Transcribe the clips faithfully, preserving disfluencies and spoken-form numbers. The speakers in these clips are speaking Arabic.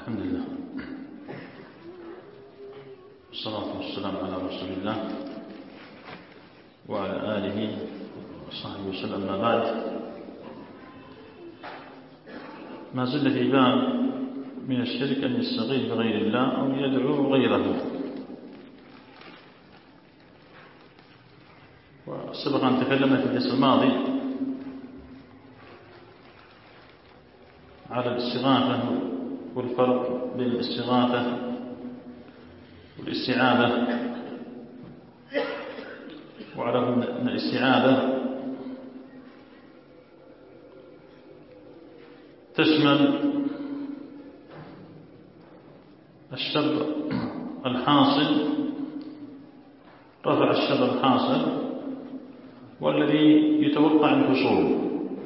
الحمد لله والصلاة والسلام على رسول الله وعلى آله وصحبه وسلم. ما بعد، ما زلنا في باب من الشرك أن يستغيث بغير الله أو يدعو غيره. وسبق أن تكلمنا في الدرس الماضي على الاستغاثة والفرق بين الاستغاثة والاستعاذة، وعرفنا أن الاستعاذة تشمل الشر الحاصل، رفع الشر الحاصل والذي يتوقع الحصول.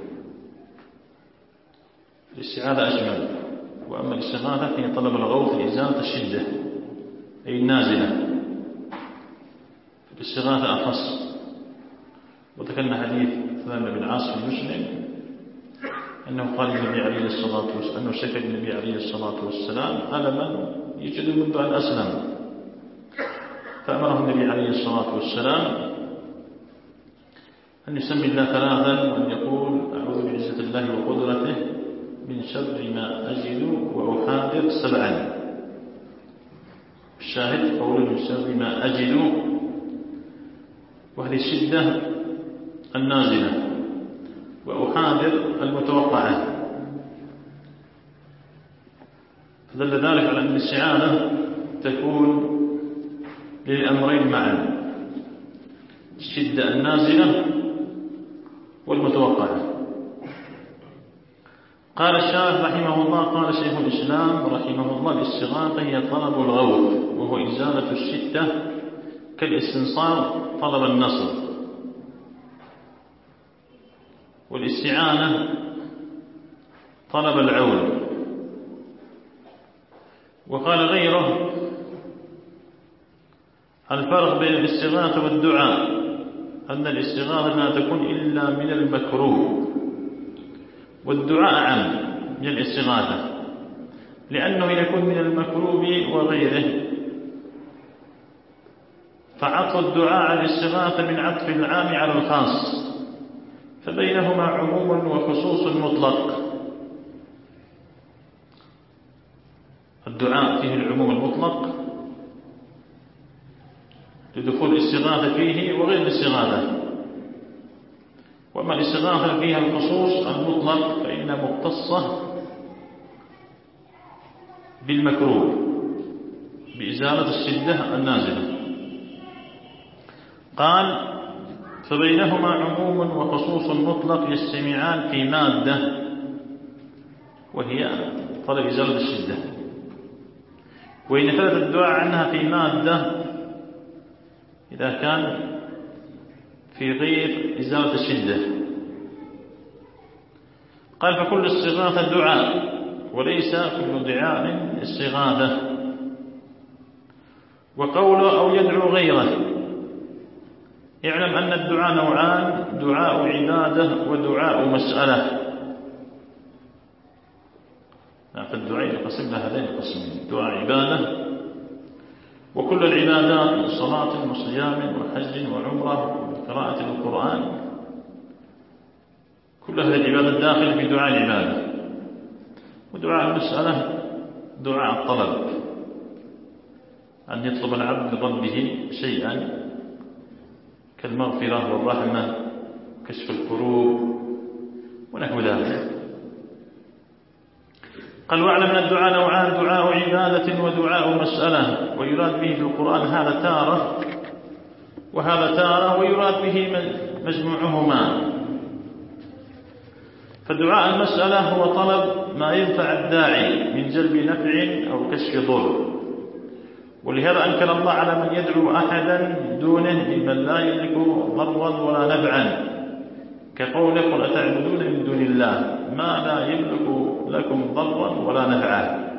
الاستعاذة أشمل، وأما الاستغاثة هي طلب الغوث لإزالة الشدة أي النازلة. الاستغاثة أخص، وذكرنا حديث ثمان بن عاص في مسلم أنه قال النبي عليه الصلاة والسلام أنه شكى النبي عليه الصلاة والسلام على من يجد منذ أن أسلم، فأمره النبي عليه الصلاة والسلام أن يسمي الله ثلاثا وأن يقول أعوذ بعزة الله وقدرته من شر ما أجد وأحاذر سبعا. الشاهد قول من شر ما أجد، وهذه الشدة النازلة، وأحاذر المتوقعة. فدل ذلك على أن الاستعاذة تكون للأمرين معا، الشدة النازلة والمتوقعة. قال الشارح رحمه الله، قال شيخ الإسلام رحمه الله: الاستغاثة هي طلب الغوث، وهو إزالة الشدة كالاستنصار طلب النصر. والاستعانة طلب العون. وقال غيره: الفرق بين الاستغاثة والدعاء أن الاستغاثة لا تكون إلا من المكروه، والدعاء عام من الاستغاثة، لأنه يكون من المكروه وغيره. فعطف الدعاء على الاستغاثة من عطف العام على الخاص، فبينهما عموم وخصوص مطلق. الدعاء فيه العموم المطلق لدخول الاستغاثة فيه وغير الاستغاثة، وأما الاستغاثة فيها الخصوص المطلق فإنها مختصة بالمكروه بإزالة الشدة النازلة. قال: فبينهما عموم وخصوص مطلق يجتمعان في مادة، وهي طلب إزالة الشدة. وإن ثبت الدعاء عنها في مادة إذا كان في غير إزالة الشدة. قال: فكل استغاثة دعاء، وليس كل دعاء استغاثة. وقوله أو يدعو غيره، اعلم أن الدعاء نوعان: دعاء عبادة ودعاء مسألة. فالدعاء يقسم لها هذين القسمين: دعاء عبادة، وكل العبادات من صلاة وصيام وحج وعمرة وقراءة القرآن، كل هذه العبادات داخل في دعاء العبادة. ودعاء المسألة دعاء الطلب، أن يطلب العبد من ربه شيئا كالمغفرة والرحمة وكشف الكروب ونحو ذلك. قال: واعلم أن الدعاء نوعان: دعاء عبادة ودعاء مسألة. ويراد به في القرآن هذا تارة وهذا تارة، ويراد به مجموعهما. فدعاء المسألة هو طلب ما ينفع الداعي من جلب نفع أو كشف ضر، ولهذا أنكر الله على من يدعو أحدا دونه ممن لا يملك ضرا ولا نفعا، كقوله: قل أتعبدون من دون الله ما لا يملك لكم ضرا ولا نفعا.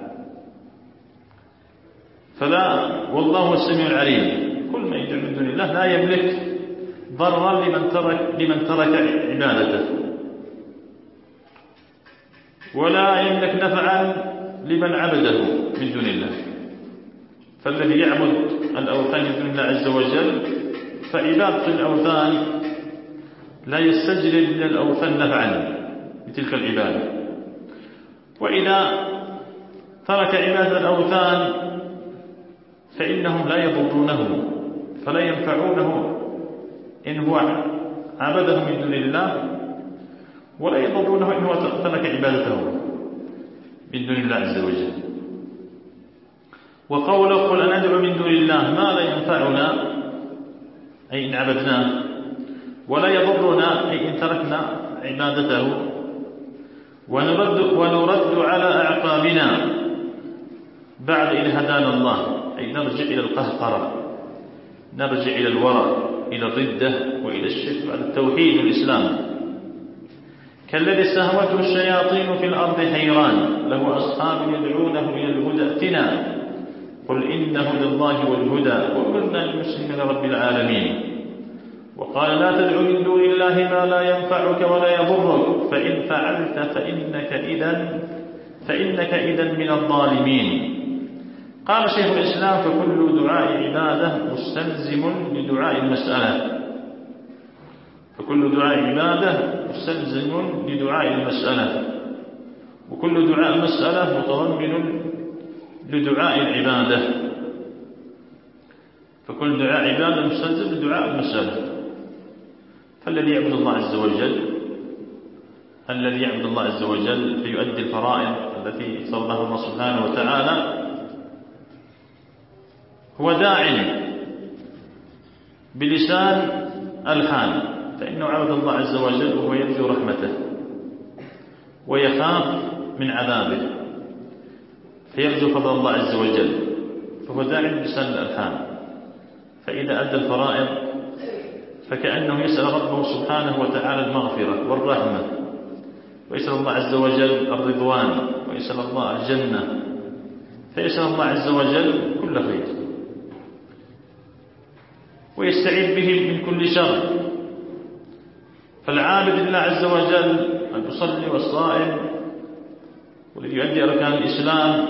فلا، والله السميع العليم، كل ما يدعو من دون الله لا يملك ضرا لمن ترك لمن ترك عبادته، ولا يملك نفعا لمن عبده من دون الله. فالذي يعبد الأوثان من دون الله عز وجل فعبادة الأوثان لا يستجلب من الأوثان نفعا بتلك العبادة. وإذا ترك عبادة الأوثان فإنهم لا يضرونه فلا ينفعونه إن هو عبده من دون الله، ولا يضرونه إن هو ترك عبادته من دون الله عز وجل. وقوله قل أن ندعو من دون الله ما لا ينفعنا أي إن عبدناه، ولا يضرنا أي إن تركنا عبادته، ونرد, ونرد على أعقابنا بعد إذ هدانا الله أي نرجع إلى القهقرة، نرجع إلى الورع، إلى الردة وإلى الشرك بعد التوحيد والإسلام. كالذي استهوته الشياطين في الأرض حيران له أصحاب يدعونه إلى الهدى ائتنا قل إن هدى الله والهدى وأمرنا لنسلم لرب العالمين. وقال لا تدع من دون الله ما لا ينفعك ولا يضرك فإن فعلت فإنك إذن فإنك إذن من الظالمين. قال شيخ الإسلام فكل دعاء عبادة مستلزم لدعاء المسألة، فكل دعاء عبادة مستلزم لدعاء المسألة، وكل دعاء مسألة متضمن لدعاء العبادة، فكل دعاء عبادة مستلزم لدعاء المسألة. فالذي يعبد الله عز وجل الذي يعبد الله عز وجل فيؤدي الفرائض التي فرضها الله سبحانه وتعالى هو داع بلسان الحال، فإنه عبد الله عز وجل وهو يرجو رحمته ويخاف من عذابه فيرجو فضل الله عز وجل، فهو داع بلسان الحال. فإذا أدى الفرائض فكأنه يسأل ربه سبحانه وتعالى المغفرة والرحمة، ويسأل الله عز وجل الرضوان، ويسأل الله الجنة، فيسأل الله عز وجل كل خير ويستعيذ به من كل شر. فالعابد لله عز وجل المصلي والصائم والذي يؤدي أركان الإسلام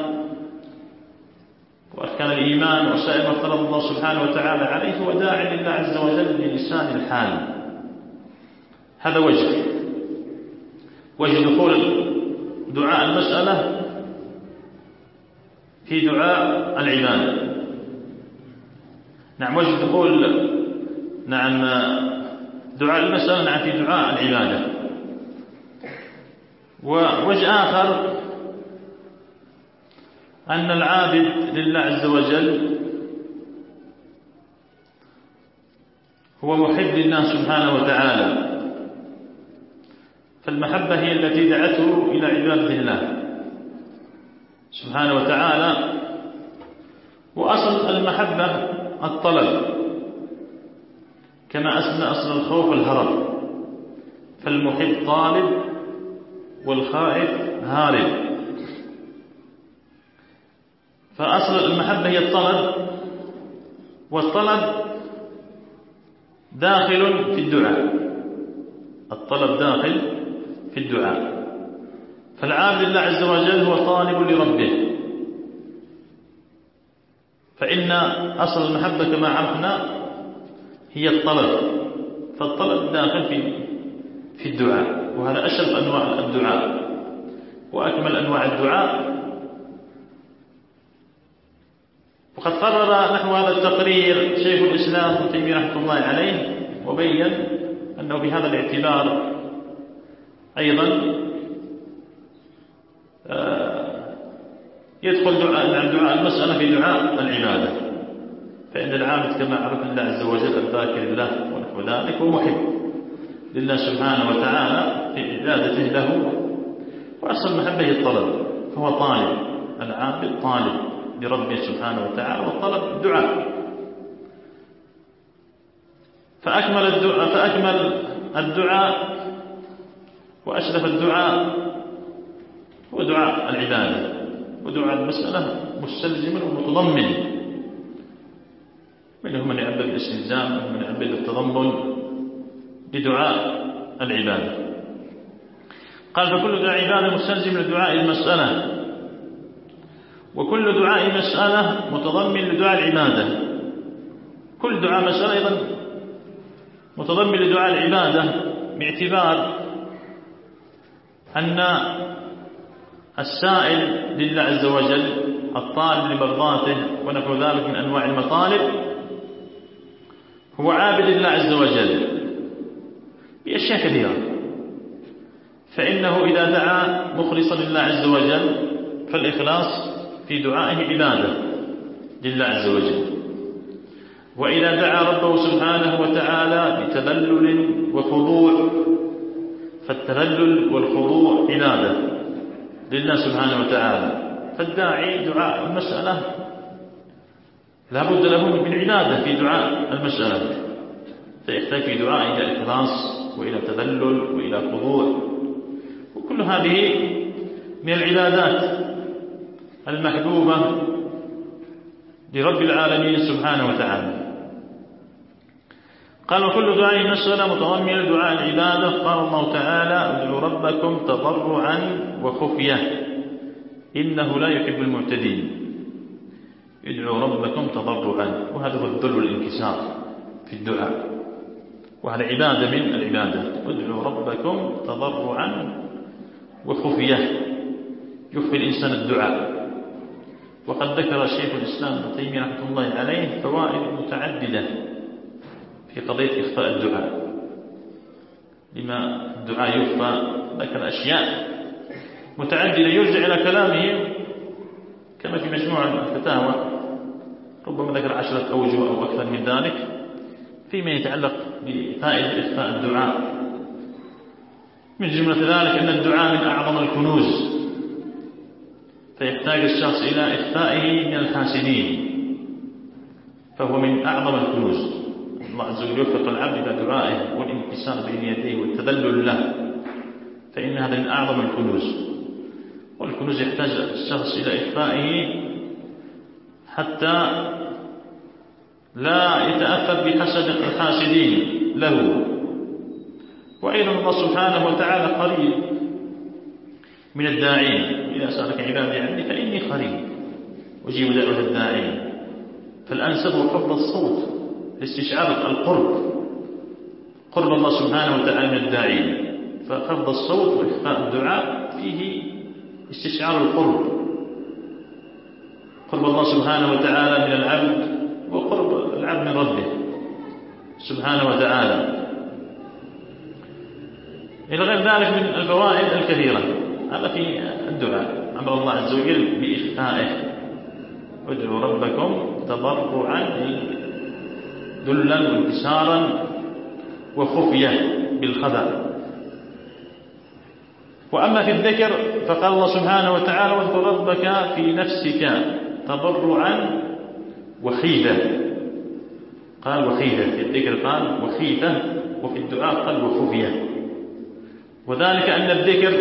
وأركان الإيمان وسائر ما فرض الله سبحانه وتعالى عليه هو داعي لله عز وجل بلسان الحال. هذا وجه وجه دخول دعاء المسألة في دعاء العبادة. نعم وجه دخول نعم دعاء المسألة نعم في دعاء العبادة. ووجه آخر أن العابد لله عز وجل هو محب لله سبحانه وتعالى، فالمحبة هي التي دعته إلى عبادة الله سبحانه وتعالى. وأصل المحبة الطلب، كما أسمى أصل الخوف الهرب، فالمحب طالب والخائف هارب. فأصل المحبة هي الطلب، والطلب داخل في الدعاء، الطلب داخل في الدعاء. فالعابد لله عز وجل هو طالب لربه، فإن أصل المحبة كما عرفنا هي الطلب، فالطلب داخل في في الدعاء، وهذا أشرف أنواع الدعاء وأكمل أنواع الدعاء. وقد قرر نحو هذا التقرير شيخ الإسلام ابن تيمية رحمه الله عليه، وبين أنه بهذا الاعتبار أيضا يدخل دعاء دعاء المسألة في دعاء العبادة، فإن العابد كما عرف الله عز وجل الذاكر لله ونحو ذلك ومحب لله سبحانه وتعالى في عبادته له. وأصل المحبة هي الطلب، فهو طالب، العابد طالب لربه سبحانه وتعالى، والطلب الدعاء. فأكمل الدعاء فأكمل الدعاء وأشرف الدعاء هو دعاء العبادة، ودعاء المسألة مستلزم ومتضمن، منهم من يعبد الاستلزام ومن من يعبد التضمن لدعاء العبادة. قال فكل دعاء عبادة مستلزم لدعاء المسألة، وكل دعاء مسألة متضمن لدعاء العبادة. كل دعاء مسألة أيضا متضمن لدعاء العبادة، باعتبار أن السائل لله عز وجل الطالب لمرضاته ونحو ذلك من أنواع المطالب هو عابد الله عز وجل بأشياء كثيرة، فإنه إذا دعا مخلصا لله عز وجل فالإخلاص في دعائه عبادة لله عز وجل، وإذا دعا ربه سبحانه وتعالى بتذلل وخضوع فالتذلل والخضوع عبادة لله سبحانه وتعالى. فالداعي دعاء المسألة لا بد له من عبادة في دعاء المسألة، فيحتاج في دعاء إلى إخلاص وإلى تذلل وإلى خضوع، وكل هذه من العبادات المحبوبة لرب العالمين سبحانه وتعالى. قال وكل دعاء مسألة متضمن دعاء العبادة. قال الله تعالى ادعوا ربكم تضرعا وخفية إنه لا يحب المعتدين. ادعوا ربكم تضرعا، وهذا هو الذل والانكسار في الدعاء، وهذا عبادة من العبادة. ادعوا ربكم تضرعا وخفية، يخفي الإنسان الدعاء. وقد ذكر شيخ الإسلام ابن تيمية رحمه الله عليه فوائد متعددة في قضية إخفاء الدعاء. لما الدعاء يخفى ذكر أشياء متعددة يرجع إلى كلامه كما في مجموع الفتاوى، ربما ذكر عشرة أوجه أو أكثر من ذلك فيما يتعلق بفائدة إخفاء الدعاء. من جملة ذلك أن الدعاء من أعظم الكنوز، فيحتاج الشخص إلى إخفائه من الحاسدين، فهو من أعظم الكنوز. الله عز وجل يوفق العبد إلى دعائه والانكسار بين يديه والتذلل له، فإن هذا من أعظم الكنوز. والكنوز يحتاج الشخص إلى إخفائه حتى لا يتأثر بحسد الحاسدين له. وأيضا الله سبحانه وتعالى قريب من الداعين، إذا سألك عبادي عني فإني قريب أجيب دعوة الداعين. فالأنسب هو حفظ الصوت لاستشعار القرب، قرب الله سبحانه وتعالى من الداعين. فحفظ الصوت وإخفاء الدعاء فيه استشعار القرب، قرب الله سبحانه وتعالى من العبد وقرب العبد من ربه سبحانه وتعالى. إلى غير ذلك من الفوائد الكثيرة. هذا في الدعاء أمر الله عز وجل بإخفائه. ادعوا ربكم تضرعا ذلا وانكسارا وخفية بالخفاء. وأما في الذكر فقال الله سبحانه وتعالى واذكر ربك في نفسك تضرعا وخيفة. قال وخيفة في الذكر، قال وخيفة، وفي الدعاء قال وخفية. وذلك أن الذكر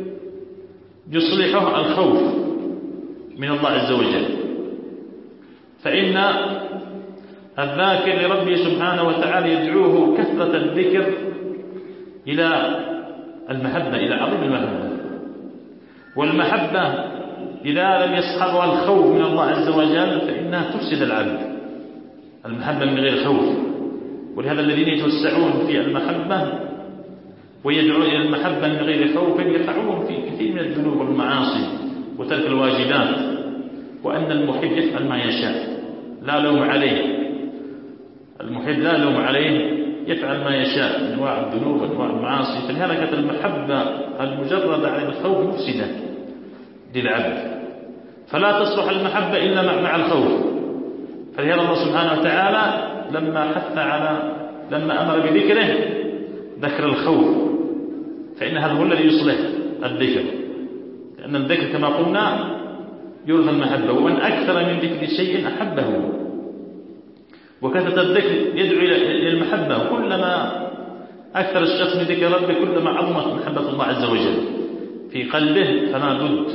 يصلحه الخوف من الله عز وجل، فإن الذاكر لربه سبحانه وتعالى يدعوه كثرة الذكر إلى المحبة، إلى عظيم المحبة. والمحبة إذا لم يصحبها الخوف من الله عز وجل فإنها تفسد العبد، المحبة من غير خوف. ولهذا الذين يتوسعون في المحبة ويدعون إلى المحبة من غير خوف يقعون في كثير من الذنوب والمعاصي وترك الواجبات. وأن المحب يفعل ما يشاء لا لوم عليه، المحب لا لوم عليه يفعل ما يشاء من أنواع الذنوب وأنواع المعاصي. فلهذا كانت المحبة المجردة عن الخوف مفسدة للعبد، فلا تصلح المحبة إلا مع الخوف. فلهذا الله سبحانه وتعالى لما حث على لما أمر بذكره ذكر الخوف، فإن هذا هو الذي يصلح الذكر، لأن الذكر كما قلنا يورث المحبة، ومن أكثر من ذكر شيء أحبه. وكثرة الذكر يدعو إلى المحبة، وكلما أكثر الشخص من ذكر ربه كلما عظمت محبة الله عز وجل في قلبه. فلا بد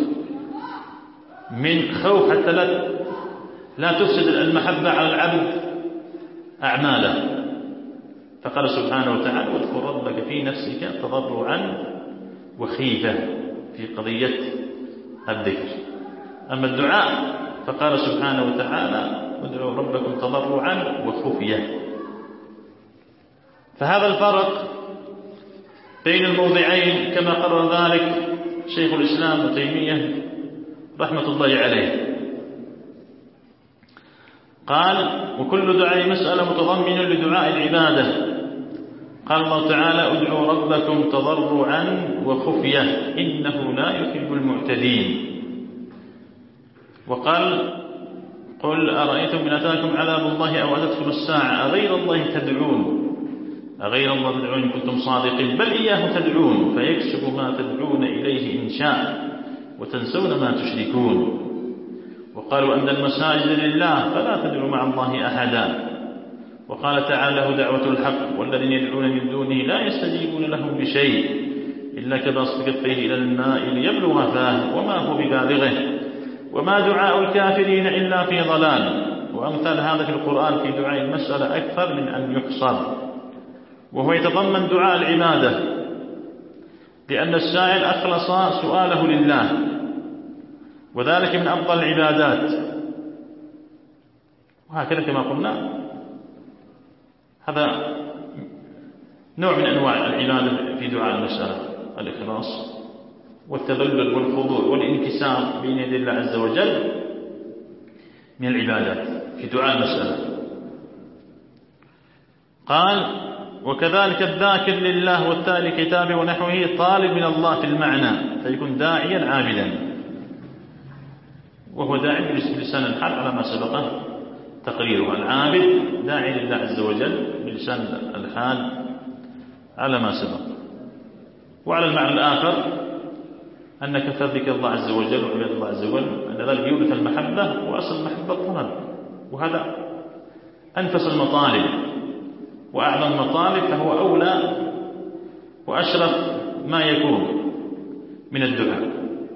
من خوف حتى لا لا تفسد المحبة على العبد أعماله. فقال سبحانه وتعالى واذكر ربك في نفسك تضرعا وخيفة في قضية الذكر. أما الدعاء فقال سبحانه وتعالى ادعوا ربكم تضرعا وخفية. فهذا الفرق بين الموضعين كما قرر ذلك شيخ الإسلام ابن تيمية رحمة الله عليه. قال وكل دعاء مسألة متضمن لدعاء العبادة. قال الله تعالى ادعوا ربكم تضرعا وخفية إنه لا يحب المعتدين. وقال قل أرأيتم إن أتاكم عذاب الله أو أتتكم الساعة أغير الله تدعون أغير الله تدعون إن كنتم صادقين بل إياه تدعون فيكشف ما تدعون إليه إن شاء وتنسون ما تشركون. وقالوا أن المساجد لله فلا تدعوا مع الله أحدا. وقال تعالى له دعوة الحق والذين يدعون من دونه لا يستجيبون لهم بشيء إلا كباسط كفيه إلى الماء ليبلغ فاه وما هو ببالغه وما دعاء الكافرين إلا في ضلال. وأمثال هذا في القرآن في دعاء المسألة أكثر من أن يحصر، وهو يتضمن دعاء العبادة لأن السائل أخلص سؤاله لله وذلك من أفضل العبادات. وهكذا كما قلنا هذا نوع من أنواع العبادة في دعاء المسألة الإخلاص والتذلل والخضوع والانكسار بين يدي الله عز وجل من العبادات في دعاء المسألة. قال وكذلك الذاكر لله والتالي كتابه ونحوه طالب من الله في المعنى فيكون داعيا عابدا، وهو داعي بلسان الحال على ما سبقه تقريره. العابد داعي لله عز وجل بلسان الحال على ما سبق. وعلى المعنى الآخر أن كثر ذكر الله عز وجل وعباد الله عز وجل أن ذلك يورث المحبة وأصل المحبة الطلب، وهذا أنفس المطالب وأعظم المطالب فهو أولى وأشرف ما يكون من الدعاء.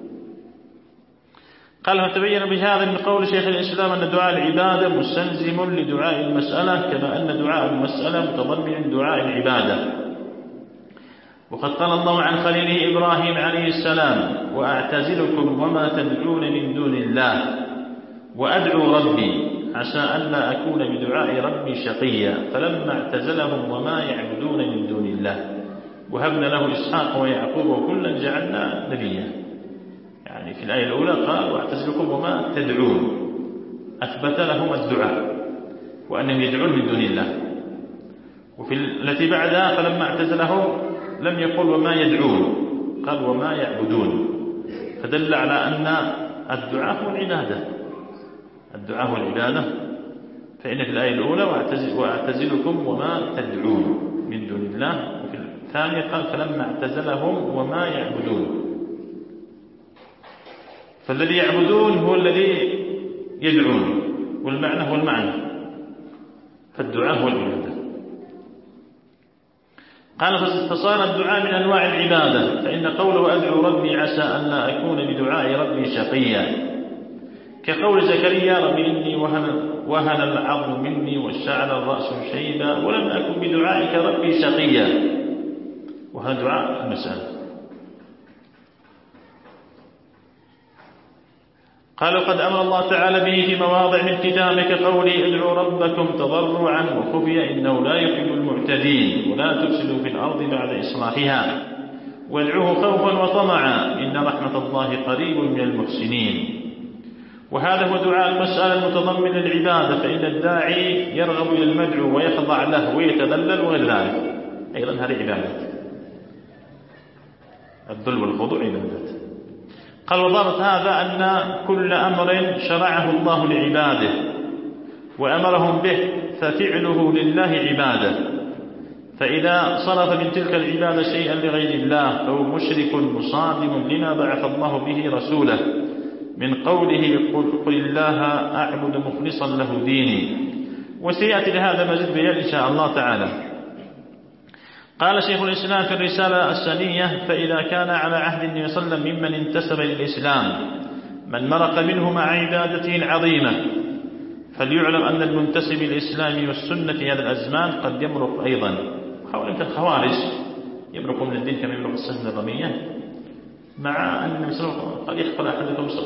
قال فتبين بهذا من قول شيخ الإسلام أن دعاء العبادة مستلزم لدعاء المسألة كما أن دعاء المسألة متضمن دعاء العبادة. وقد قال الله عن خليله إبراهيم عليه السلام وأعتزلكم وما تدعون من دون الله وأدعو ربي عسى ألا أكون بدعاء ربي شقيا فلما اعتزلهم وما يعبدون من دون الله وهبنا له إسحاق ويعقوب وكلا جعلنا نبيا. يعني في الآية الأولى قال واعتزلكم وما تدعون، أثبت لهم الدعاء وأنهم يدعون من دون الله. وفي التي بعدها فلما اعتزلهم لم يقل وما يدعون، قال وما يعبدون، فدل على أن الدعاء هو العبادة. الدعاء هو العبادة، فإن في الآية الأولى واعتزلكم وما تدعون من دون الله، وفي الثانية قال فلما اعتزلهم وما يعبدون. فالذي يعبدون هو الذي يدعون، والمعنى هو المعنى، فالدعاء هو العبادة. قال فصار الدعاء من أنواع العبادة، فإن قوله أدعو ربي عسى أن لا أكون بدعاء ربي شقيا كقول زكريا ربي إني وهن, وهن العظم مني واشتعل الرأس شيبا ولم أكن بدعائك ربي شقيا، وهذا دعاء المسألة. قال وقد أمر الله تعالى به في مواضع من كتابه كقوله ادعوا ربكم تضرعا وخفيا إنه لا يحب المعتدين ولا تفسدوا في الأرض بعد إصلاحها وادعوه خوفا وطمعا إن رحمة الله قريب من المحسنين. وهذا هو دعاء المسألة المتضمن للعبادة، فإن الداعي يرغب إلى المدعو ويخضع له ويتذلل وغير ذلك، أيضا هذه عبادة، الذل والخضوع عبادة. قال وضابط هذا أن كل أمر شرعه الله لعباده وأمرهم به ففعله لله عبادة، فإذا صرف من تلك العبادة شيئا لغير الله فهو مشرك مصادم لما بعث الله به رسوله من قوله قل الله أعبد مخلصا له ديني. وسيأتي لهذا مزيد بيان إن شاء الله تعالى. قال شيخ الإسلام في الرسالة السنية فإذا كان على عهد النبي صلى الله عليه وسلم ممن انتسب للإسلام من مرق منه مع عبادته العظيمة فليعلم أن المنتسب للإسلام والسنة في هذا الأزمان قد يمرق أيضا. حول الخوارج يمرق من الدين كما يمرق السهم الرمية، مع أن النبي صلى الله عليه وسلم قد يخفل أحدكم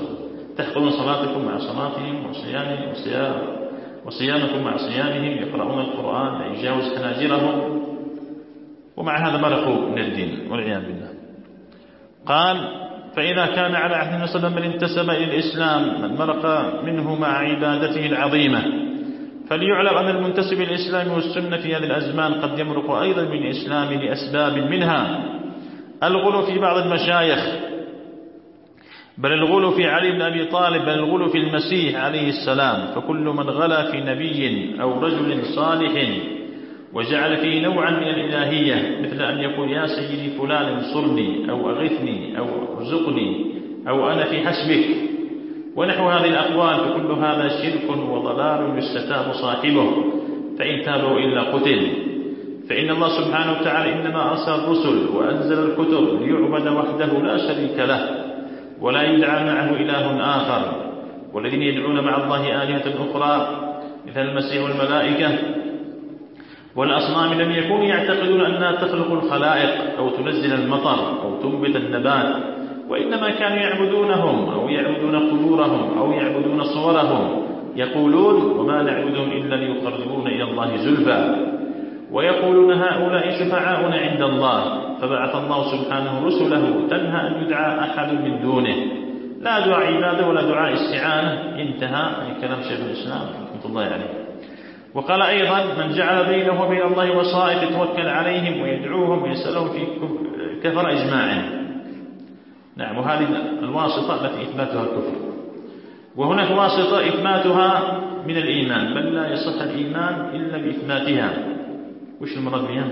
تحقرون صلاتكم مع صلاتهم وصيامهم وصيامكم مع صيامهم، يقرؤون القرآن لا يجاوز حناجرهم، ومع هذا مرقوا من الدين والعياذ بالله. قال فإذا كان على عهد النبي صلى الله عليه وسلم من انتسب إلى الإسلام من مرق منه مع عبادته العظيمة، فليعلم أن المنتسب إلى الإسلام والسنة في هذه الأزمان قد يمرق أيضا من الإسلام لأسباب، منها الغلو في بعض المشايخ، بل الغلو في علي بن أبي طالب، بل الغلو في المسيح عليه السلام. فكل من غلا في نبي أو رجل صالح وجعل فيه نوعا من الإلهية، مثل أن يقول يا سيدي فلان انصرني أو أغثني أو ارزقني أو أنا في حسبك ونحو هذه الأقوال، فكل هذا شرك وضلال يستتاب صاحبه، فإن تابوا إلا قتل. فإن الله سبحانه وتعالى إنما أرسل الرسل وأنزل الكتب ليعبد وحده لا شريك له ولا يدعى معه إله آخر، والذين يدعون مع الله آلهة أخرى مثل المسيح والملائكة والأصنام لم يكونوا يعتقدون أنها تخلق الخلائق أو تنزل المطر أو تنبت النبات، وإنما كانوا يعبدونهم أو يعبدون قبورهم أو يعبدون صورهم، يقولون وما نعبدهم إلا ليقربونا إلى الله زلفى، ويقولون هؤلاء شفعاؤنا عند الله. فبعث الله سبحانه رسله تنهى أن يدعى أحد من دونه، لا دعاء عبادة ولا دعاء استعانة. انتهى كلام شيخ الإسلام رحمة الله عليه. وقال أيضا من جعل بينه وبين الله وسائط يتوكل عليهم ويدعوهم ويسألهم في كفر إجماعا. نعم، وهذه الواسطة التي إثباتها الكفر، وهناك واسطة إثباتها من الإيمان، بل لا يصح الإيمان إلا بإثباتها. وش المراد بها؟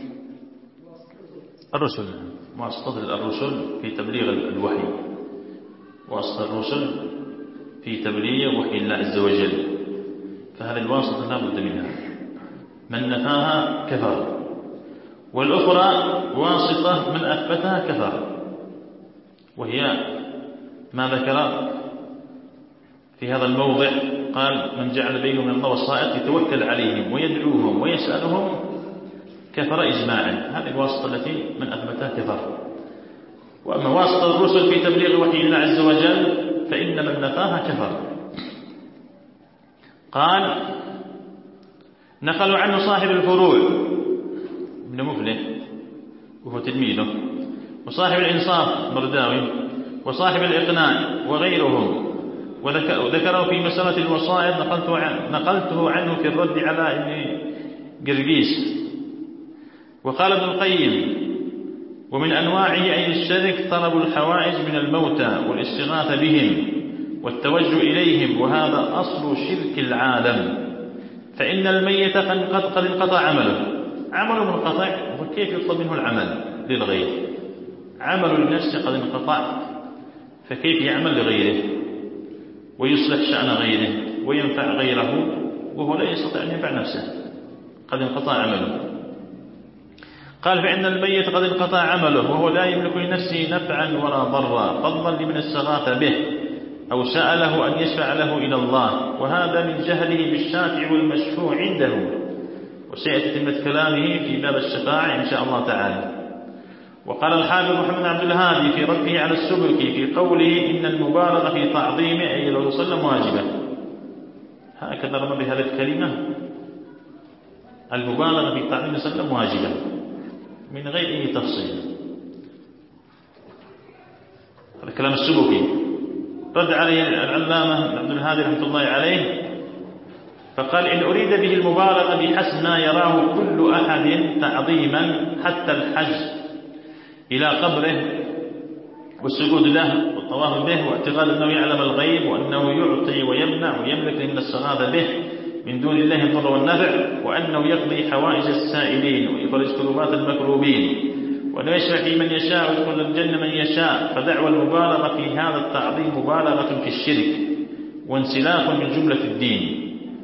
الرسل، واسطة الرسل في تبليغ الوحي، واسطة الرسل في تبليغ وحي الله عز وجل، فهذه الواسطة لا بد منها، من نفاها كفر. والأخرى واسطة من أثبتها كفر، وهي ما ذكر في هذا الموضع، قال من جعل بينه من الله وسائط يتوكل عليهم ويدعوهم ويسألهم كفر إجماعا. هذه الواسطة التي من أثبتها كفر. وأما واسطة الرسل في تبليغ وحي الله عز وجل فإن من نفاها كفر. قال نقلوا عنه صاحب الفروع ابن مفلح وهو تلميذه، وصاحب الإنصاف مرداوي، وصاحب الإقناع وغيرهم، وذكره في مسألة الوصائد نقلته, عن نقلته عنه في الرد على ابن قرقيس. وقال ابن القيم ومن أنواعه أي الشرك طلب الحوائج من الموتى والاستغاثة بهم والتوجه إليهم، وهذا أصل شرك العالم. فإن الميت قد قد انقطع عمله، عمله منقطع، وكيف يطلب منه العمل للغير؟ عمل النفس قد انقطع، فكيف يعمل لغيره ويصلح شأن غيره وينفع غيره وهو لا يستطيع أن ينفع نفسه؟ قد انقطع عمله. قال فإن الميت قد انقطع عمله وهو لا يملك لنفسه نفعا ولا ضرا، فضلا لمن استغاث به أو سأله أن يشفع له إلى الله، وهذا من جهله بالشافع والمشفوع عنده. وسيأتي تتمة كلامه في باب الشفاعة إن شاء الله تعالى. وقال الحافظ محمد عبد الهادي في رده على السبكي في قوله إن المبالغة في تعظيم أي لو وسلم واجبة، هكذا رمى بهذه الكلمة، المبالغة في تعظيم وسلم واجبة من غير أي تفصيل. هذا كلام السبكي، رد عليه العلامة عبد الهادي رحمة الله عليه فقال إن أريد به المبالغة بحسب ما يراه كل أحد تعظيما حتى الحج إلى قبره والسجود له والطواف به واعتقاد أنه يعلم الغيب وأنه يعطي ويمنع ويملك من الاستغاثة به من دون الله الضر والنفع، وأنه يقضي حوائج السائلين ويفرج كربات المكروبين، وأنه يشفع في من يشاء ويدخل الجنة من يشاء. فدعوى المبالغة في هذا التعظيم مبالغة في الشرك وانسلاخ من جملة الدين.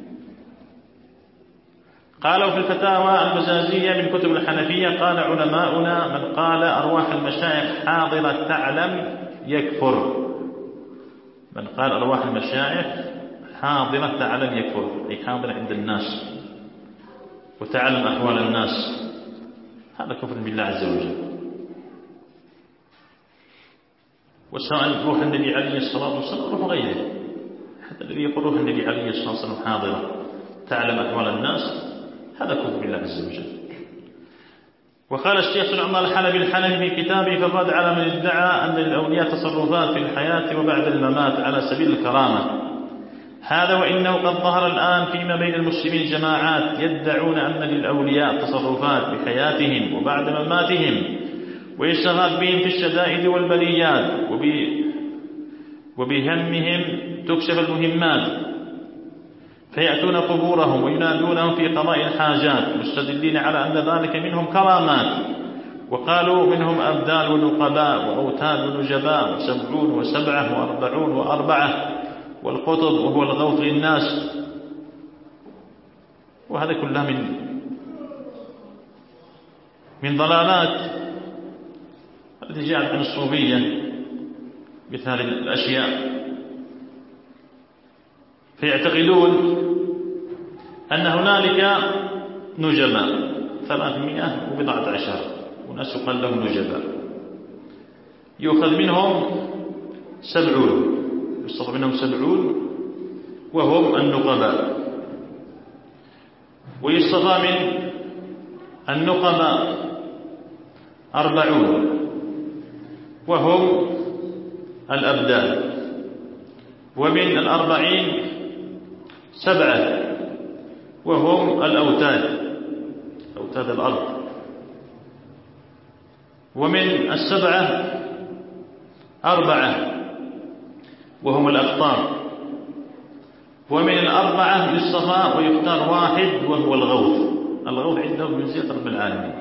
قالوا في الفتاوى المزازية من كتب الحنفية قال علماؤنا من قال أرواح المشايخ حاضرة تعلم يكفر. من قال أرواح المشايخ حاضرة تعلم يكفر، أي حاضرة عند الناس وتعلم أحوال الناس، هذا كفر بالله عز وجل. وسواء روح النبي عليه الصلاة والسلام روح غيره، حتى الذي يقول روح النبي عليه الصلاة والسلام حاضرة تعلم أحوال الناس، هذا كفر بالله عز وجل. وقال الشيخ سليمان الحلبي الحنفي في كتابه في الرد على من ادعى أن للأولياء تصرفات في الحياة وبعد الممات على سبيل الكرامة، هذا وإنه قد ظهر الآن فيما بين المسلمين جماعات يدعون أن للأولياء تصرفات في حياتهم وبعد مماتهم، ويستغاث بهم في الشدائد والبليات، وبهمهم تكشف المهمات، فيأتون قبورهم وينادونهم في قضاء الحاجات مستدلين على أن ذلك منهم كرامات، وقالوا منهم أبدال ونقباء وأوتاد ونجباء وسبعون وسبعة وأربعون وأربعة، والقطب وهو الغوث للناس. وهذا كله من من ضلالات التي جاءت عن الصوفية مثل هذه الأشياء، فيعتقدون أن هنالك نجباء ثلاثمائة وبضعة عشر، وناس يقال لهم نجباء، يؤخذ منهم سبعون، يصطفى منهم سبعون وهم النقباء، ويصطفى من النقباء أربعون وهم الأبدال، ومن الأربعين سبعة وهم الأوتاد، أوتاد الأرض، ومن السبعة أربعة وهم الأقطار، ومن الأربعة يصطفى ويختار واحد وهو الغوث. الغوث عندهم من زيادة رب العالمين،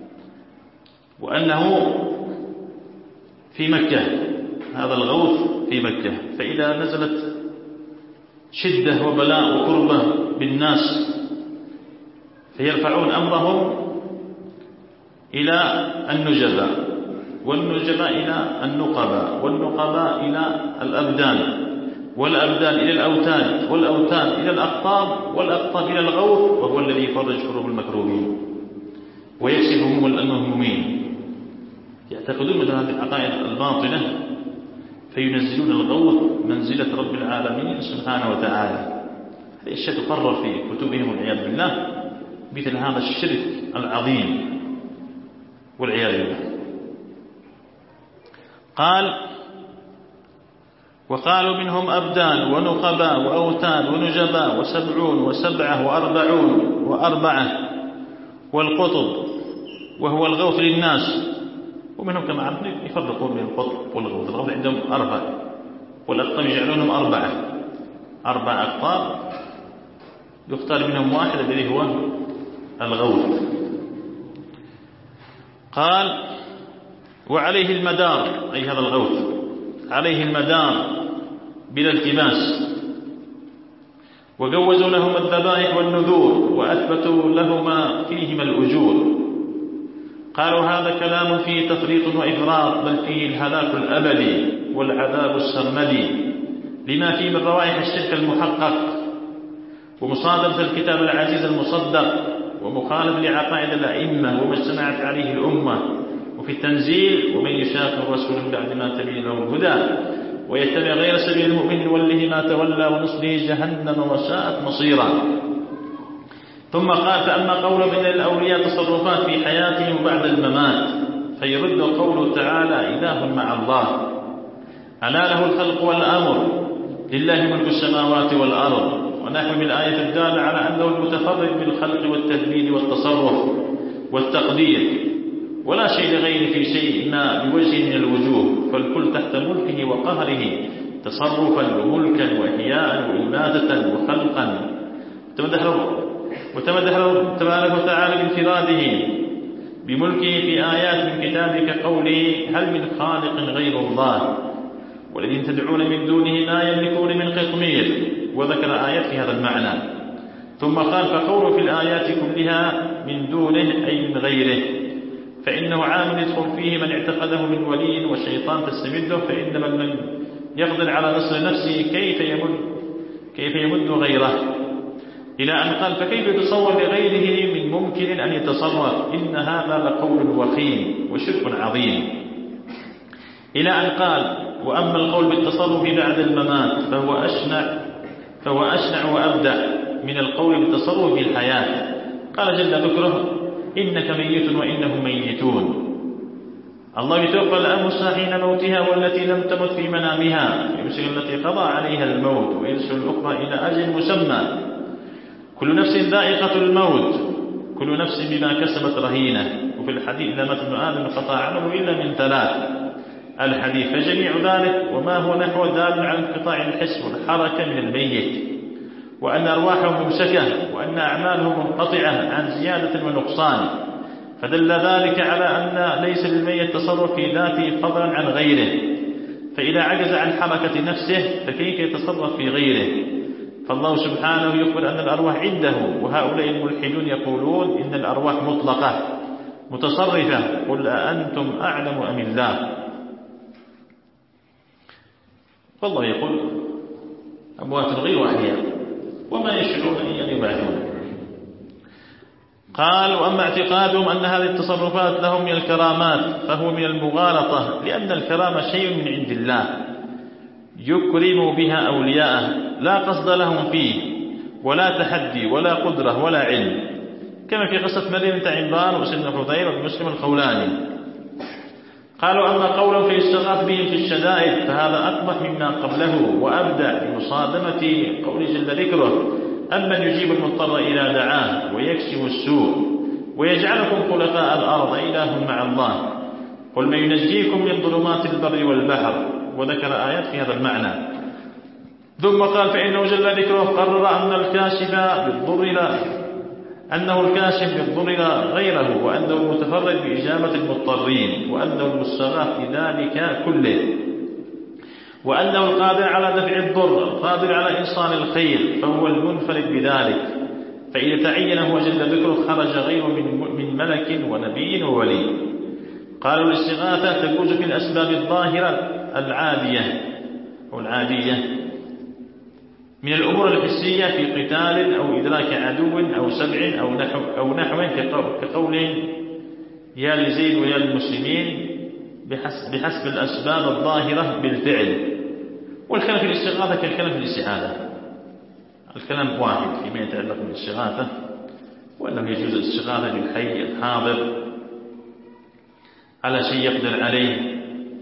وأنه في مكة، هذا الغوث في مكة، فإذا نزلت شدة وبلاء وكربة بالناس فيرفعون أمرهم إلى النجباء، والنجباء إلى النقباء، والنقباء إلى الأبدان، والأبدان إلى الأوتان، والأوتان إلى الأقطاب، والأقطاب إلى الغوث، وهو الذي يفرج كروب المكروبين ويكشف هموم المهمومين. يعتقدون مثل هذه العقائد الباطلة فينزلون الغوث منزلة رب العالمين سبحانه وتعالى. هذه الشيء تقرر في كتبهم والعياذ بالله، مثل هذا الشرك العظيم والعياذ بالله. قال وقالوا منهم أبدان ونقباء وأوتاد ونجباء وسبعون وسبعة وأربعون وأربعة، والقطب وهو الغوث للناس. ومنهم كما عرفنا يفرقون بين القطب والغوث، الغوث عندهم أربعة والأقطاب يجعلونهم أربعة، أربع أقطاب يختار منهم واحد الذي هو الغوث. قال وعليه المدار، أي هذا الغوث عليه المدار بلا التباس، وجوزوا لهم الذبائح والنذور، وأثبتوا لهما فيهما الأجور. قالوا هذا كلام فيه تفريط وإفراط، بل فيه الهلاك الأبدي والعذاب السرمدي، لما فيه من روائح الشرك المحقق، ومصادمة الكتاب العزيز المصدق، ومخالف لعقائد الأئمة وما اجتمعت عليه الأمة، وفي التنزيل ومن يشاقق الرسول من بعد ما تبين له الهدى ويتبع غير سبيل المؤمن نوله ما تولى ونصله جهنم وساءت مصيرا. ثم قال فأما قول من الأولياء تصرفات في حياتهم بعد الممات، فيرد قوله تعالى إله مع الله، ألا له الخلق والأمر، لله ملك السماوات والأرض، ونحو من الآية الدالة على أنه المتفرد بالخلق والتدبير والتصرف والتقدير، ولا شيء لغيره في شيء ما بوجه من الوجوه، فالكل تحت ملكه وقهره تصرفا وملكا وإحياء وإماتة وخلقا. وتمدح تبارك وتعالى بانفراده بملكه في آيات من كتابك قوله هل من خالق غير الله والذين تدعون من دونه لا يملكون من قطمير، وذكر آيات في هذا المعنى. ثم قال فقوله في الآيات كلها من دونه أي من غيره، فإنه عام يدخل فيه من اعتقده من ولي وشيطان تستمده، فإن من يقدر على نصر نفسه كيف يمد كيف يمد غيره، إلى أن قال فكيف يتصور لغيره من ممكن أن يتصرف، إن هذا لقول وخيم وشرك عظيم، إلى أن قال وأما القول بالتصرف بعد الممات فهو أشنع فهو أشنع وأبدع من القول بالتصرف في الحياة. قال جل ذكره: إنك ميت وإنهم ميتون. الله يتوفى الأنفس حين موتها والتي لم تمت في منامها، يرسل التي قضى عليها الموت ويرسل الأخرى إلى أجل مسمى. كل نفس ذائقة الموت، كل نفس بما كسبت رهينة. وفي الحديث: إذا مات ابن آدم قطع عمله إلا من ثلاث. الحديث: فجميع ذلك وما هو نحو دال على انقطاع الحس والحركة من الميت، وأن أرواحهم ممسكة، وأن أعمالهم منقطعة عن زيادة ونقصان. فدل ذلك على أن ليس للميت تصرف في ذاته فضلا عن غيره، فإذا عجز عن حركة نفسه فكيف يتصرف في غيره؟ فالله سبحانه يخبر أن الأرواح عنده، وهؤلاء الملحدون يقولون إن الأرواح مطلقة متصرفة. قل أأنتم أعلم أم الله؟ فالله يقول: أموات غير أحياء وما يشعرون أن يبعثون. قال: وأما اعتقادهم أن هذه التصرفات لهم من الكرامات فهو من المغالطة، لأن الكرامة شيء من عند الله يكرم بها أولياءه، لا قصد لهم فيه ولا تحدي ولا قدرة ولا علم، كما في قصة مريم بنت عمران وسيدنا حذير ومسلم الخولاني. قالوا: أما قولهم في الاستغاث بهم في الشدائد فهذا أقبح مما قبله وأبدع بمصادمة قول جل ذكره: أمن يجيب المضطر إذا دعاه ويكشف السوء ويجعلكم خلفاء الأرض إله مع الله، قل من ينجيكم من ظلمات البر والبحر. وذكر آيات في هذا المعنى. ثم قال: فإنه جل ذكره قرر أن الكاشف بالضر لا أنه الكاشف بالضر لا غيره، وأنه المتفرد بإجابة المضطرين، وأنه المستغاث في ذلك كله، وأنه القادر على دفع الضر، القادر على إيصال الخير، فهو المنفرد بذلك. فإذا تعين هو جل ذكره خرج غيره من ملك ونبي وولي. قالوا: الاستغاثة تجوز في الأسباب الظاهرة العادية أو العادية من الأمور الحسية في قتال أو إدراك عدو أو سبع أو نحو أو نحوه، كقول يا لزيد ويا للمسلمين بحسب, بحسب الأسباب الظاهرة بالفعل. والكلام في الاستغاثة كالكلام في الاستعاذة، الكلام واحد فيما يتعلق بالاستغاثة، وأنه يجوز الاستغاثة بالحي الحاضر على شيء يقدر عليه،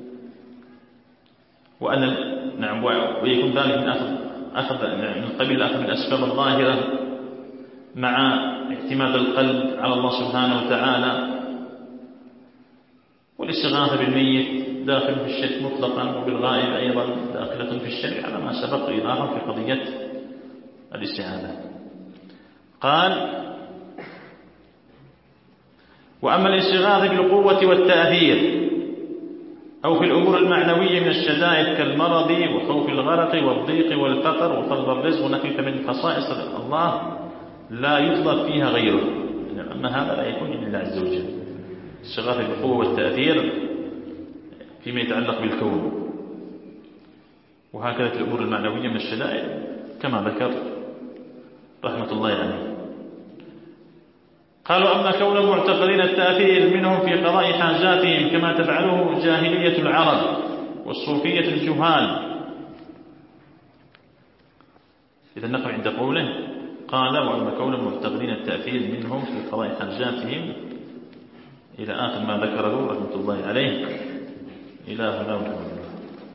وأن نعم ويكون ذلك من أخذ أخذ من قبيل أخذ من الأسباب الظاهرة مع اعتماد القلب على الله سبحانه وتعالى. والاستغاثة بالميت داخل في الشرك مطلقا، وبالغائب أيضا داخلة في الشرك على ما سبق إيضاحه في قضية الاستعاذة. قال: وأما الاستغاثة بالقوة والتأثير أو في الأمور المعنوية من الشدائد كالمرض وخوف الغرق والضيق والفقر وطلب الرزق ونحو من خصائص الله لا يطلب فيها غيره، أما هذا لا يكون إلا الله عز وجل. الاستغاثة بالقوة والتأثير فيما يتعلق بالكون، وهكذا في الأمور المعنوية من الشدائد كما ذكر رحمة الله عليه. قالوا: أما كون معتقدين التأثير منهم في قضاء حاجاتهم كما تفعله جاهلية العرب والصوفية الجهال. إذا نقف عند قوله قال: وأما كون معتقدين التأثير منهم في قضاء حاجاتهم إلى آخر ما ذكره رحمة الله عليه. إلى هنا.